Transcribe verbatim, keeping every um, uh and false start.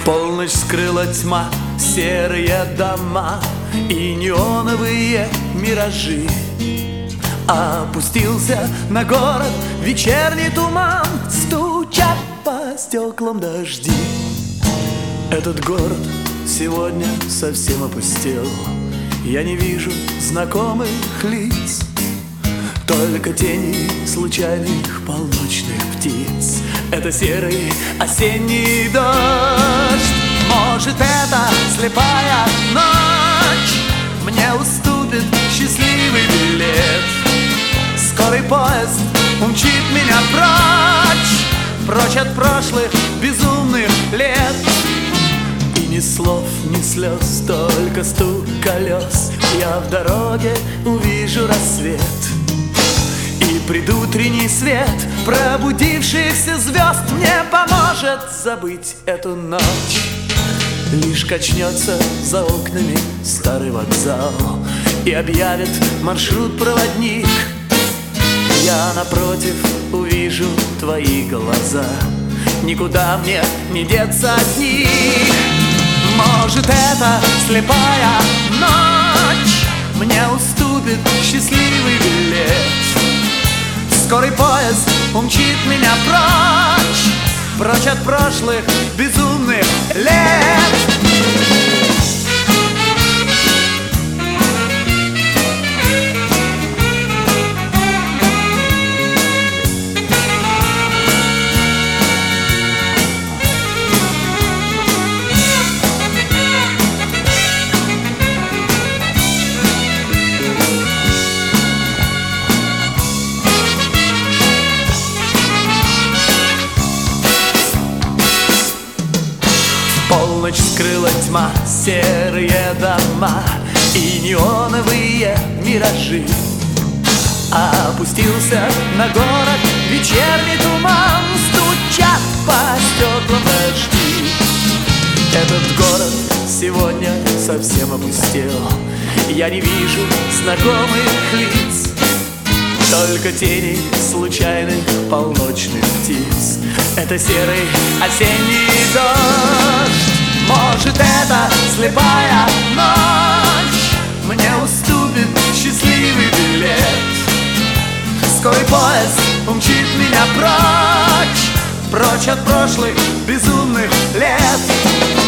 Полночь скрыла тьма, серые дома и неоновые миражи. Опустился на город вечерний туман, стучат по стеклам дожди. Этот город сегодня совсем опустел. Я не вижу знакомых лиц, только тени случайных полночных птиц. Это серый осенний дождь. Может, это слепая ночь мне уступит счастливый билет. Скорый поезд умчит меня прочь, прочь от прошлых безумных лет. И ни слов, ни слез, только стук колес. Я в дороге увижу рассвет и предутренний свет пробудившихся звезд мне поможет забыть эту ночь. Лишь качнется за окнами старый вокзал и объявит маршрут проводник. Я напротив увижу твои глаза, никуда мне не деться от них. Может, это слепая ночь мне уступит счастливый билет. Скорый поезд умчит меня прочь, прочь от прошлых безумных лет. Полночь скрыла тьма, серые дома и неоновые миражи. Опустился на город вечерний туман, стучат по стеклам дожди. Этот город сегодня совсем опустел. Я не вижу знакомых лиц, только тени случайных полночных птиц. Это серый осенний дождь. Может, это слепая ночь мне уступит счастливый билет. Скорый поезд умчит меня прочь, прочь от прошлых безумных лет.